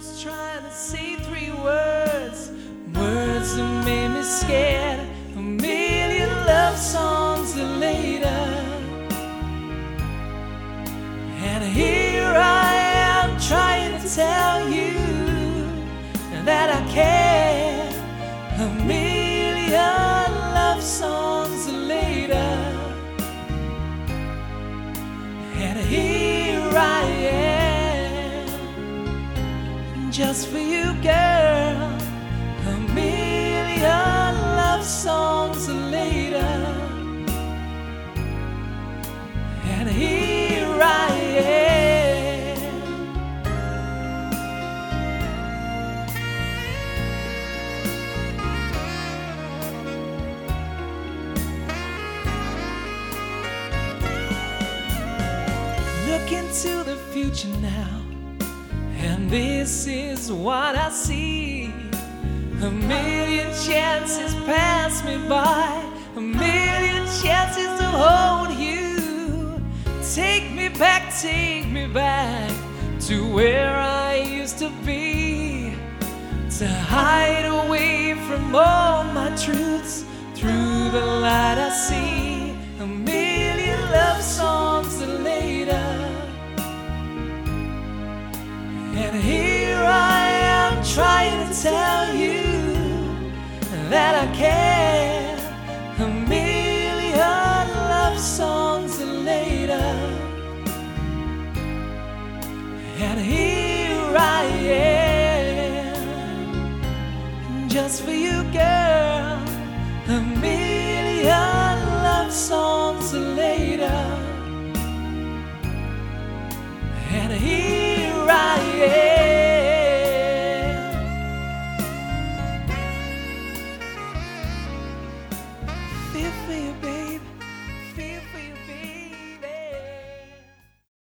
times trying to say 3 words, words that made me scared. A million love songs later, and here I am trying to tell you that I care. A million love songs later, and here I am just for you, girl. A million love songs later, and here I am. Look into the future now, and this is what I see. A million chances pass me by, a million chances to hold you. Take me back to where I used to be, to hide away from all my truths. Through the light I see a million love songs later, and here I am trying to tell you that I care. A million love songs later, and here I am just for you, girl. A million love songs later, and here I am. Feel for you, baby.